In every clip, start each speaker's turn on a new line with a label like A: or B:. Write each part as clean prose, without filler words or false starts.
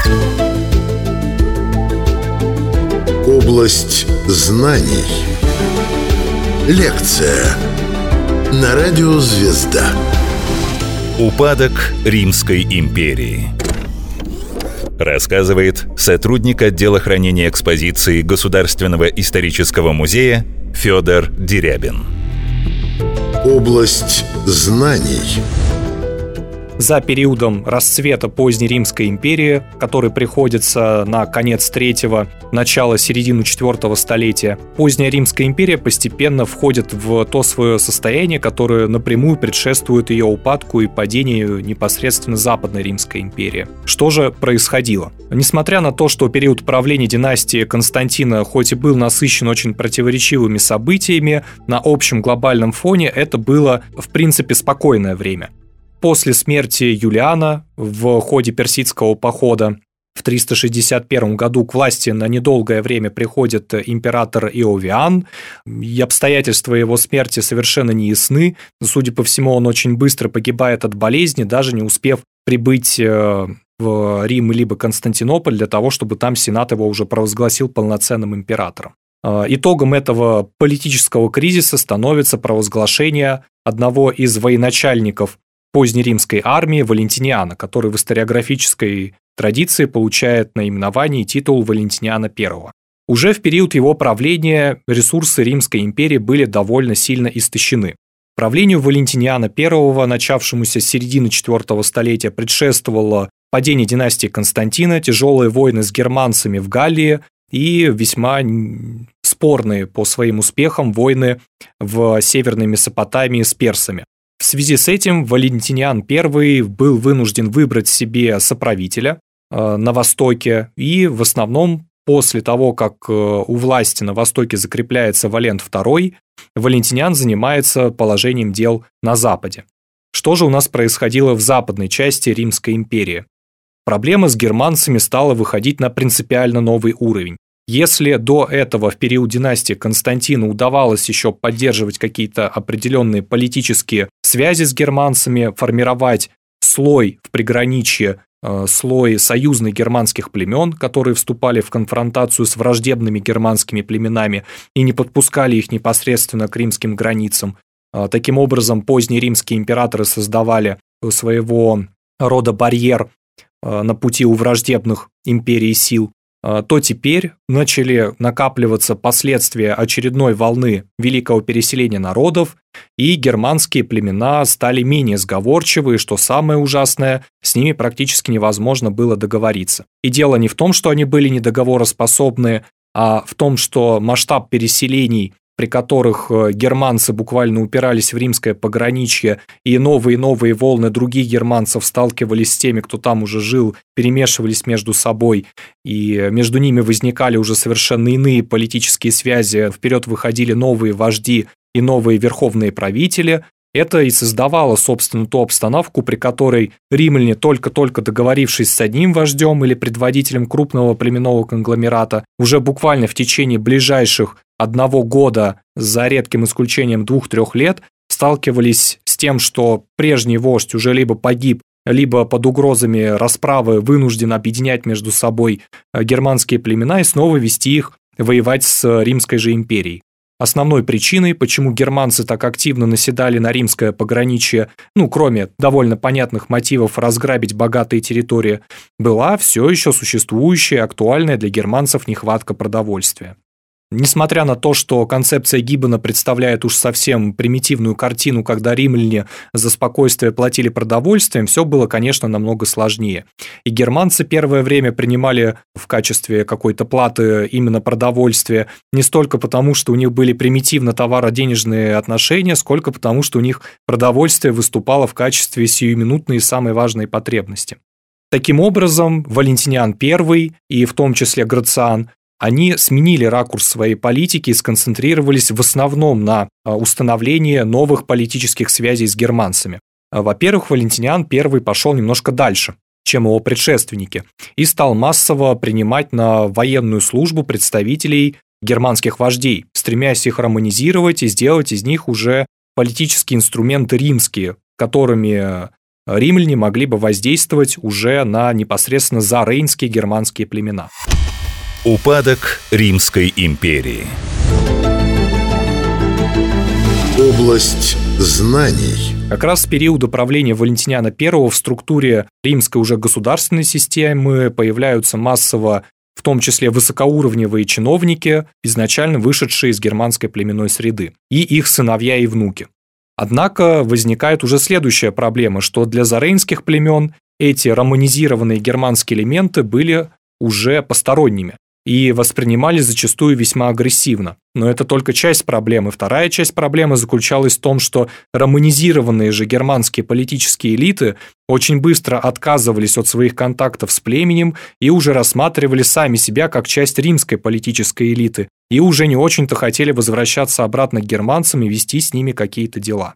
A: Область знаний. Лекция на радио «Звезда».
B: Упадок Римской империи. Рассказывает сотрудник отдела хранения экспозиции Государственного исторического музея Федор Дерябин.
A: Область знаний.
C: За периодом расцвета поздней Римской империи, который приходится на конец 3-го, начало середину 4-го столетия, поздняя Римская империя постепенно входит в то свое состояние, которое напрямую предшествует ее упадку и падению непосредственно Западной Римской империи. Что же происходило? Несмотря на то, что период правления династии Константина хоть и был насыщен очень противоречивыми событиями, на общем глобальном фоне это было, в принципе, спокойное время. После смерти Юлиана в ходе персидского похода в 361 году к власти на недолгое время приходит император Иовиан, и обстоятельства его смерти совершенно не ясны. Судя по всему, он очень быстро погибает от болезни, даже не успев прибыть в Рим либо Константинополь для того, чтобы там Сенат его уже провозгласил полноценным императором. Итогом этого политического кризиса становится провозглашение одного из военачальников позднеримской армии Валентиниана, который в историографической традиции получает наименование и титул Валентиниана I. Уже в период его правления ресурсы Римской империи были довольно сильно истощены. Правлению Валентиниана I, начавшемуся с середины IV столетия, предшествовало падение династии Константина, тяжелые войны с германцами в Галлии и весьма спорные по своим успехам войны в Северной Месопотамии с персами. В связи с этим Валентиниан I был вынужден выбрать себе соправителя на Востоке, и в основном после того, как у власти на Востоке закрепляется Валент II, Валентиниан занимается положением дел на Западе. Что же у нас происходило в западной части Римской империи? Проблема с германцами стала выходить на принципиально новый уровень. Если до этого в период династии Константина удавалось еще поддерживать какие-то определенные политические связи с германцами, формировать слой в приграничье, слой союзных германских племен, которые вступали в конфронтацию с враждебными германскими племенами и не подпускали их непосредственно к римским границам. Таким образом, поздние римские императоры создавали своего рода барьер на пути у враждебных империй сил, то теперь начали накапливаться последствия очередной волны великого переселения народов, и германские племена стали менее сговорчивы, и, что самое ужасное, с ними практически невозможно было договориться. И дело не в том, что они были недоговороспособны, а в том, что масштаб переселений, при которых германцы буквально упирались в римское пограничье, и новые волны других германцев сталкивались с теми, кто там уже жил, перемешивались между собой, и между ними возникали уже совершенно иные политические связи, вперед выходили новые вожди и новые верховные правители. Это и создавало, собственно, ту обстановку, при которой римляне, только-только договорившись с одним вождем или предводителем крупного племенного конгломерата, уже буквально в течение ближайших 1 года, за редким исключением 2-3 лет, сталкивались с тем, что прежний вождь уже либо погиб, либо под угрозами расправы вынужден объединять между собой германские племена и снова вести их воевать с Римской же империей. Основной причиной, почему германцы так активно наседали на римское пограничье, кроме довольно понятных мотивов разграбить богатые территории, была все еще существующая, актуальная для германцев нехватка продовольствия. Несмотря на то, что концепция Гиббона представляет уж совсем примитивную картину, когда римляне за спокойствие платили продовольствием, все было, конечно, намного сложнее. И германцы первое время принимали в качестве какой-то платы именно продовольствие не столько потому, что у них были примитивно товаро-денежные отношения, сколько потому, что у них продовольствие выступало в качестве сиюминутной и самой важной потребности. Таким образом, Валентиниан I и в том числе Грациан они сменили ракурс своей политики и сконцентрировались в основном на установлении новых политических связей с германцами. Во-первых, Валентиниан I пошел немножко дальше, чем его предшественники, и стал массово принимать на военную службу представителей германских вождей, стремясь их романизировать и сделать из них уже политические инструменты римские, которыми римляне могли бы воздействовать уже на непосредственно зарейнские германские племена.
B: Упадок Римской империи.
A: Область знаний.
C: Как раз с периода правления Валентиниана I в структуре римской уже государственной системы появляются массово, в том числе высокоуровневые чиновники, изначально вышедшие из германской племенной среды, и их сыновья и внуки. Однако возникает уже следующая проблема, что для зарейнских племен эти романизированные германские элементы были уже посторонними и воспринимались зачастую весьма агрессивно. Но это только часть проблемы. Вторая часть проблемы заключалась в том, что романизированные же германские политические элиты очень быстро отказывались от своих контактов с племенем и уже рассматривали сами себя как часть римской политической элиты и уже не очень-то хотели возвращаться обратно к германцам и вести с ними какие-то дела.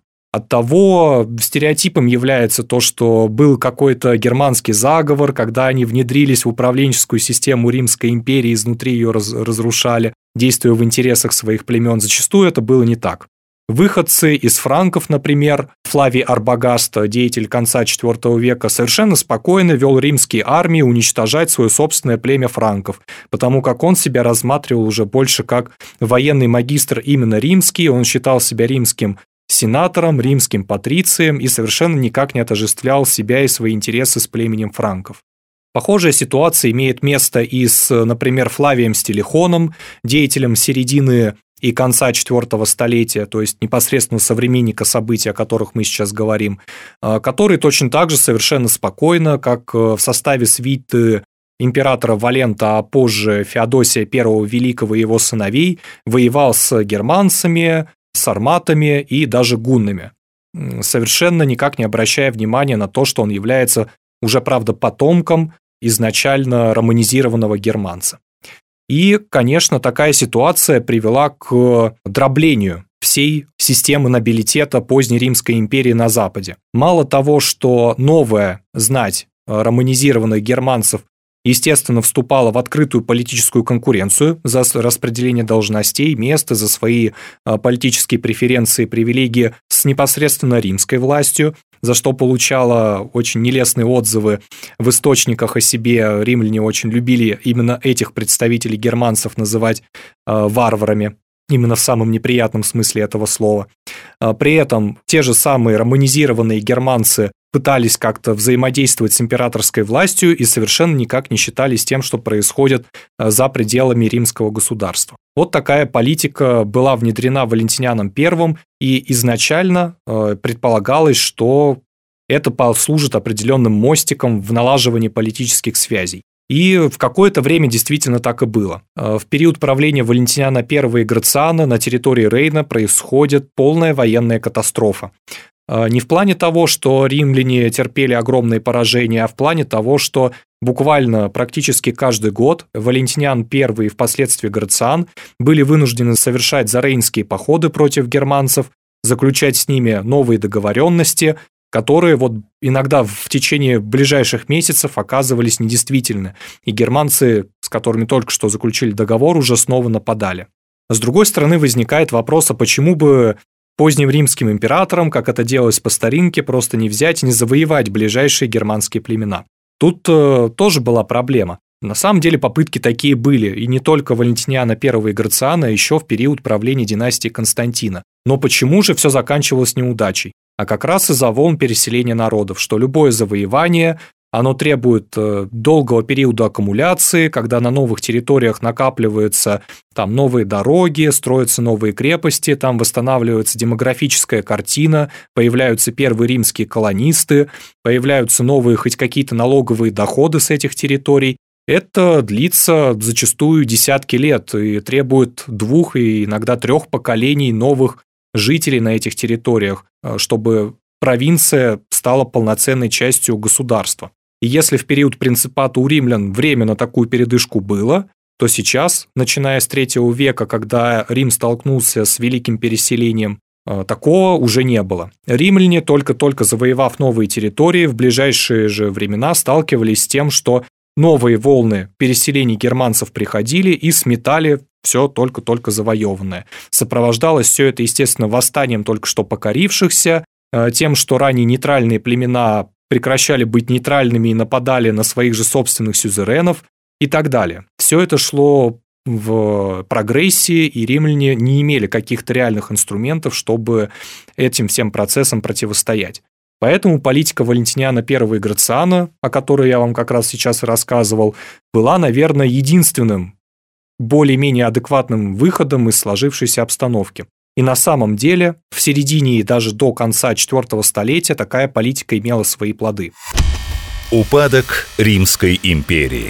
C: Оттого стереотипом является то, что был какой-то германский заговор, когда они внедрились в управленческую систему Римской империи, изнутри ее разрушали, действуя в интересах своих племен. Зачастую это было не так. Выходцы из франков, например, Флавий Арбагаст, деятель конца IV века, совершенно спокойно вел римские армии уничтожать свое собственное племя франков, потому как он себя рассматривал уже больше как военный магистр именно римский, он считал себя римским сенатором, римским патрицием и совершенно никак не отождествлял себя и свои интересы с племенем франков. Похожая ситуация имеет место и с, например, Флавием Стилихоном, деятелем середины и конца IV столетия, то есть непосредственно современника событий, о которых мы сейчас говорим, который точно так же совершенно спокойно, как в составе свиты императора Валента, а позже Феодосия I Великого и его сыновей, воевал с германцами, сарматами и даже гуннами, совершенно никак не обращая внимания на то, что он является уже, правда, потомком изначально романизированного германца. И, конечно, такая ситуация привела к дроблению всей системы нобилитета поздней Римской империи на Западе. Мало того, что новая знать романизированных германцев естественно, вступала в открытую политическую конкуренцию за распределение должностей, места, за свои политические преференции и привилегии с непосредственно римской властью, за что получала очень нелестные отзывы в источниках о себе. Римляне очень любили именно этих представителей германцев называть варварами, именно в самом неприятном смысле этого слова. При этом те же самые романизированные германцы пытались как-то взаимодействовать с императорской властью и совершенно никак не считались тем, что происходит за пределами римского государства. Вот такая политика была внедрена Валентинианом I, и изначально предполагалось, что это послужит определенным мостиком в налаживании политических связей. И в какое-то время действительно так и было. В период правления Валентиниана I и Грациана на территории Рейна происходит полная военная катастрофа. Не в плане того, что римляне терпели огромные поражения, а в плане того, что буквально практически каждый год Валентиниан I и впоследствии Грациан были вынуждены совершать зарейнские походы против германцев, заключать с ними новые договоренности, которые вот иногда в течение ближайших месяцев оказывались недействительны, и германцы, с которыми только что заключили договор, уже снова нападали. С другой стороны, возникает вопрос, а почему бы поздним римским императорам, как это делалось по старинке, просто не взять и не завоевать ближайшие германские племена? Тут тоже была проблема. На самом деле попытки такие были, и не только Валентиниана I и Грациана, а еще в период правления династии Константина. Но почему же все заканчивалось неудачей? А как раз из-за волн переселения народов, что любое завоевание, оно требует долгого периода аккумуляции, когда на новых территориях накапливаются там новые дороги, строятся новые крепости, там восстанавливается демографическая картина, появляются первые римские колонисты, появляются новые хоть какие-то налоговые доходы с этих территорий. Это длится зачастую десятки лет и требует 2 и иногда 3 поколений новых жителей на этих территориях, чтобы провинция стала полноценной частью государства. И если в период принципата у римлян время на такую передышку было, то сейчас, начиная с III века, когда Рим столкнулся с великим переселением, такого уже не было. Римляне, только-только завоевав новые территории, в ближайшие же времена сталкивались с тем, что новые волны переселений германцев приходили и сметали все только-только завоеванное. Сопровождалось все это, естественно, восстанием только что покорившихся, тем, что ранее нейтральные племена прекращали быть нейтральными и нападали на своих же собственных сюзеренов и так далее. Все это шло в прогрессии, и римляне не имели каких-то реальных инструментов, чтобы этим всем процессам противостоять. Поэтому политика Валентиниана I и Грациана, о которой я вам как раз сейчас и рассказывал, была, наверное, единственным более-менее адекватным выходом из сложившейся обстановки. И на самом деле в середине и даже до конца IV столетия такая политика имела свои плоды.
B: Упадок Римской империи.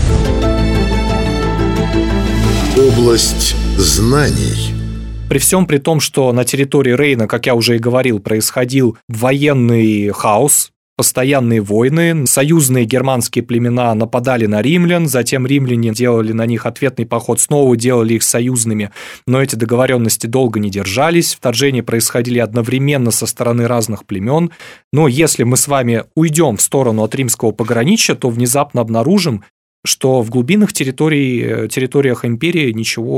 A: Область знаний.
C: При всем при том, что на территории Рейна, как я уже и говорил, происходил военный хаос, постоянные войны, союзные германские племена нападали на римлян, затем римляне делали на них ответный поход, снова делали их союзными, но эти договоренности долго не держались, вторжения происходили одновременно со стороны разных племен, но если мы с вами уйдем в сторону от римского пограничья, то внезапно обнаружим, что в глубинных территориях империи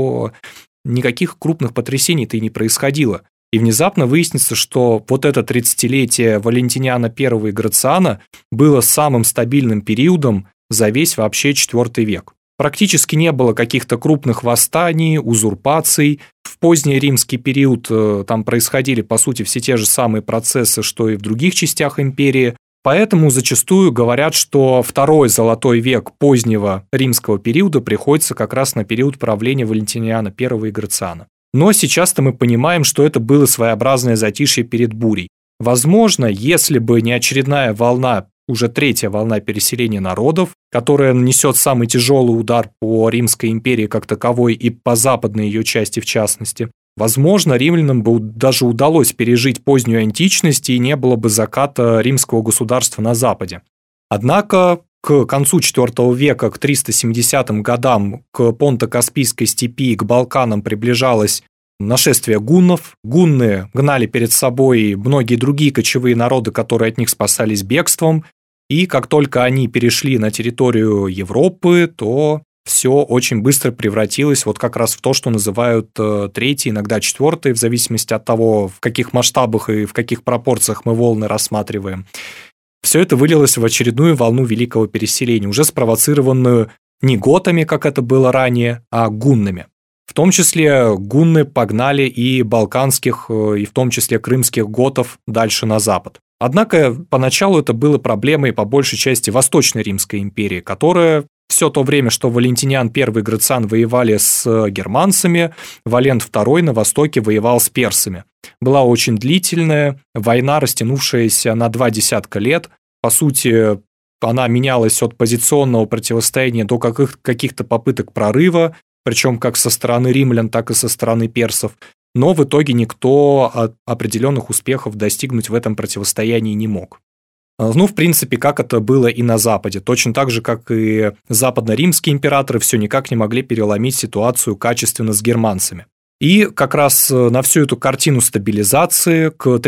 C: никаких крупных потрясений-то и не происходило. И внезапно выяснится, что вот это 30-летие Валентиниана I и Грациана было самым стабильным периодом за весь вообще IV век. Практически не было каких-то крупных восстаний, узурпаций. В поздний римский период там происходили, по сути, все те же самые процессы, что и в других частях империи. Поэтому зачастую говорят, что второй золотой век позднего римского периода приходится как раз на период правления Валентиниана I и Грациана. Но сейчас-то мы понимаем, что это было своеобразное затишье перед бурей. Возможно, если бы не очередная волна, уже третья волна переселения народов, которая нанесет самый тяжелый удар по Римской империи как таковой и по западной ее части в частности, возможно, римлянам бы даже удалось пережить позднюю античность и не было бы заката римского государства на Западе. Однако к концу IV века, к 370 годам, к Понто-Каспийской степи, к Балканам приближалось нашествие гуннов. Гунны гнали перед собой многие другие кочевые народы, которые от них спасались бегством. И как только они перешли на территорию Европы, то все очень быстро превратилось вот как раз в то, что называют третий, иногда четвертый, в зависимости от того, в каких масштабах и в каких пропорциях мы волны рассматриваем. Все это вылилось в очередную волну великого переселения, уже спровоцированную не готами, как это было ранее, а гуннами. В том числе гунны погнали и балканских, и в том числе крымских готов дальше на запад. Однако поначалу это было проблемой по большей части Восточной Римской империи, которая все то время, что Валентиниан I и Грациан воевали с германцами, Валент II на востоке воевал с персами. Была очень длительная война, растянувшаяся на 20 лет. По сути, она менялась от позиционного противостояния до каких-то попыток прорыва, причем как со стороны римлян, так и со стороны персов. Но в итоге никто определенных успехов достигнуть в этом противостоянии не мог. Ну, в принципе, как это было и на Западе. Точно так же, как и западно-римские императоры все никак не могли переломить ситуацию качественно с германцами. И как раз на всю эту картину стабилизации к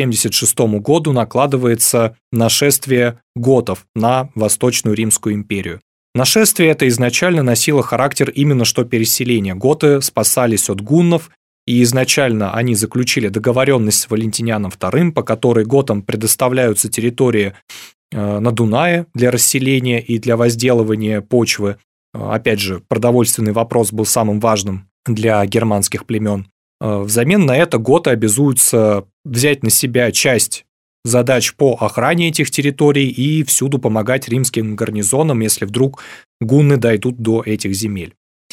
C: 376 году накладывается нашествие готов на Восточную Римскую империю. Нашествие это изначально носило характер именно что переселения. Готы спасались от гуннов, и изначально они заключили договоренность с Валентинианом II, по которой готам предоставляются территории на Дунае для расселения и для возделывания почвы. Опять же, продовольственный вопрос был самым важным для германских племен. Взамен на это готы обязуются взять на себя часть задач по охране этих территорий и всюду помогать римским гарнизонам, если вдруг гунны дойдут до этих земель.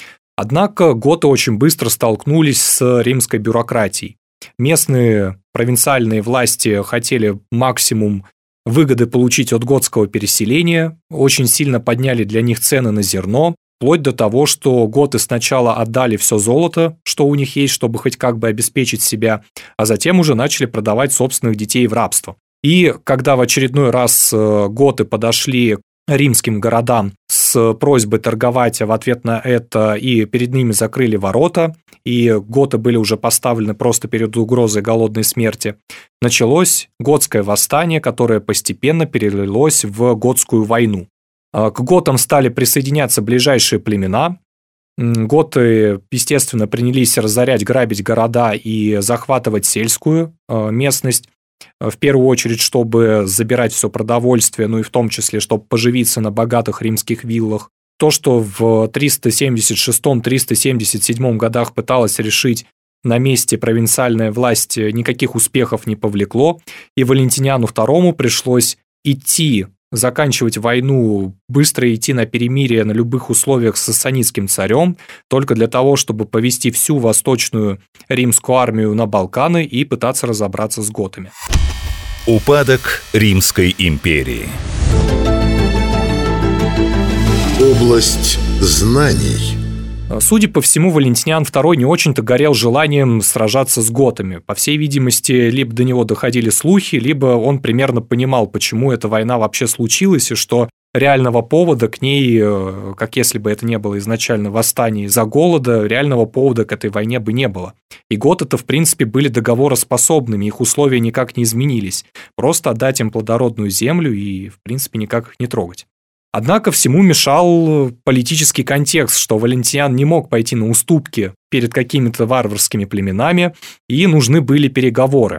C: Однако готы очень быстро столкнулись с римской бюрократией. Местные провинциальные власти хотели максимум выгоды получить от готского переселения, очень сильно подняли для них цены на зерно, вплоть до того, что готы сначала отдали все золото, что у них есть, чтобы хоть как бы обеспечить себя, а затем уже начали продавать собственных детей в рабство. И когда в очередной раз готы подошли к римским городам с просьбой торговать, а в ответ на это и перед ними закрыли ворота, и готы были уже поставлены просто перед угрозой голодной смерти, началось готское восстание, которое постепенно перелилось в готскую войну. К готам стали присоединяться ближайшие племена. Готы, естественно, принялись разорять, грабить города и захватывать сельскую местность. в первую очередь, чтобы забирать все продовольствие, ну и в том числе, чтобы поживиться на богатых римских виллах. То, что в 376-377 годах пыталась решить на месте провинциальная власть, никаких успехов не повлекло, и Валентиниану II пришлось заканчивать войну, быстро идти на перемирие на любых условиях с сасанидским царем, только для того, чтобы повести всю восточную римскую армию на Балканы и пытаться разобраться с готами.
B: Упадок Римской империи.
A: Область знаний.
C: Судя по всему, Валентиниан II не очень-то горел желанием сражаться с готами. По всей видимости, либо до него доходили слухи, либо он примерно понимал, почему эта война вообще случилась, и что реального повода к ней, как если бы это не было изначально восстание из-за голода, реального повода к этой войне бы не было. И готы-то, в принципе, были договороспособными, их условия никак не изменились. Просто отдать им плодородную землю и, в принципе, никак их не трогать. Однако всему мешал политический контекст, что Валентиниан не мог пойти на уступки перед какими-то варварскими племенами, и нужны были переговоры.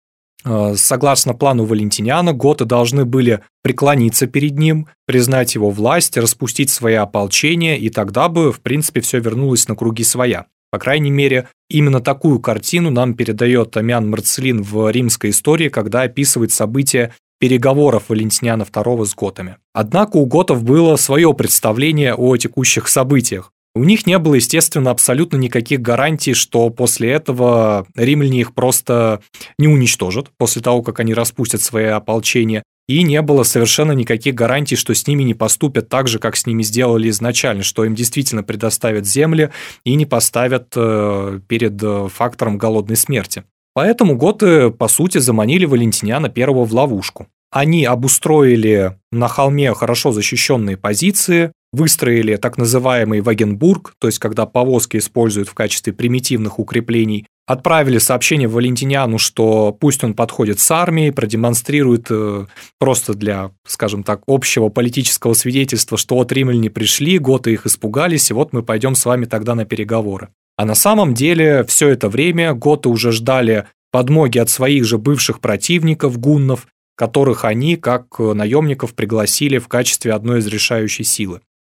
C: Согласно плану Валентиниана, готы должны были преклониться перед ним, признать его власть, распустить свои ополчения, и тогда бы, в принципе, все вернулось на круги своя. По крайней мере, именно такую картину нам передает Амиан Марцелин в римской истории, когда описывает события переговоров Валентиниана II с готами. Однако у готов было свое представление о текущих событиях. У них не было, естественно, абсолютно никаких гарантий, что после этого римляне их просто не уничтожат, после того, как они распустят свои ополчения, и не было совершенно никаких гарантий, что с ними не поступят так же, как с ними сделали изначально, что им действительно предоставят земли и не поставят перед фактором голодной смерти. Поэтому готы, по сути, заманили Валентиниана I в ловушку. Они обустроили на холме хорошо защищенные позиции, выстроили так называемый Вагенбург, то есть когда повозки используют в качестве примитивных укреплений, отправили сообщение Валентиниану, что пусть он подходит с армией, продемонстрирует просто для, скажем так, общего политического свидетельства, что вот римляне пришли, готы их испугались, и вот мы пойдем с вами тогда на переговоры. А на самом деле все это время готы уже ждали подмоги от своих же бывших противников, гуннов, которых они, как наемников, пригласили в качестве одной из решающей силы.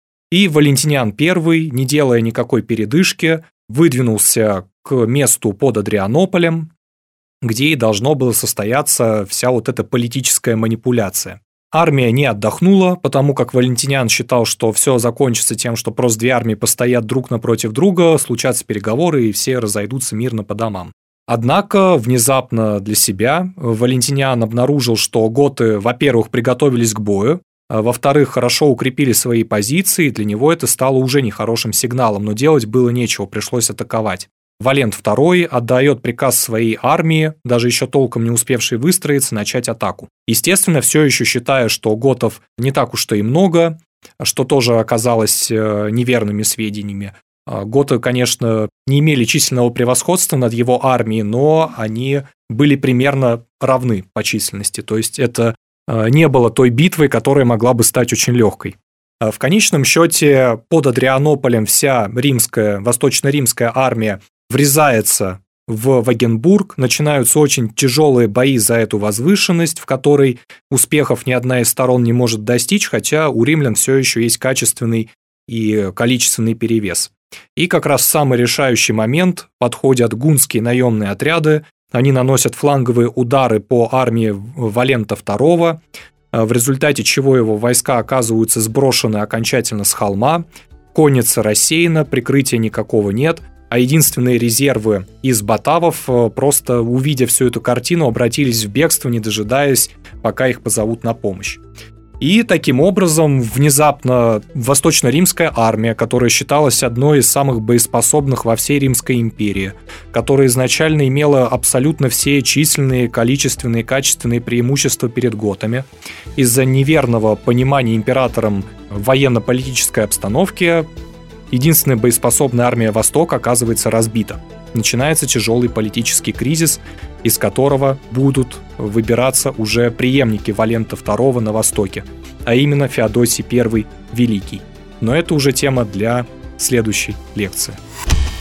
C: И Валентиниан I, не делая никакой передышки, выдвинулся к месту под Адрианополем, где и должно было состояться вся вот эта политическая манипуляция. Армия не отдохнула, потому как Валентиниан считал, что все закончится тем, что просто две армии постоят друг напротив друга, случатся переговоры и все разойдутся мирно по домам. Однако, внезапно для себя, Валентиниан обнаружил, что готы, во-первых, приготовились к бою, а во-вторых, хорошо укрепили свои позиции, и для него это стало уже нехорошим сигналом, но делать было нечего, пришлось атаковать. Валент II отдает приказ своей армии, даже еще толком не успевшей выстроиться, начать атаку. Естественно, все еще считая, что готов не так уж-то и много, что тоже оказалось неверными сведениями. Готы, конечно, не имели численного превосходства над его армией, но они были примерно равны по численности, то есть это не было той битвой, которая могла бы стать очень легкой. В конечном счете под Адрианополем вся восточно-римская армия врезается в Вагенбург, начинаются очень тяжелые бои за эту возвышенность, в которой успехов ни одна из сторон не может достичь, хотя у римлян все еще есть качественный и количественный перевес. И как раз в самый решающий момент подходят гунские наемные отряды, они наносят фланговые удары по армии Валента II, в результате чего его войска оказываются сброшены окончательно с холма, конница рассеяна, прикрытия никакого нет, а единственные резервы из батавов, просто увидя всю эту картину, обратились в бегство, не дожидаясь, пока их позовут на помощь. И таким образом внезапно восточно-римская армия, которая считалась одной из самых боеспособных во всей Римской империи, которая изначально имела абсолютно все численные, количественные и качественные преимущества перед готами, из-за неверного понимания императором военно-политической обстановки, единственная боеспособная армия Востока оказывается разбита. Начинается тяжелый политический кризис, из которого будут выбираться уже преемники Валента II на Востоке, а именно Феодосий I Великий. Но это уже тема для следующей лекции.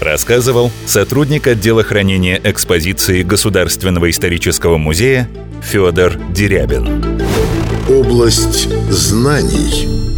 B: Рассказывал сотрудник отдела хранения экспозиции Государственного исторического музея Федор Дерябин.
A: Область знаний.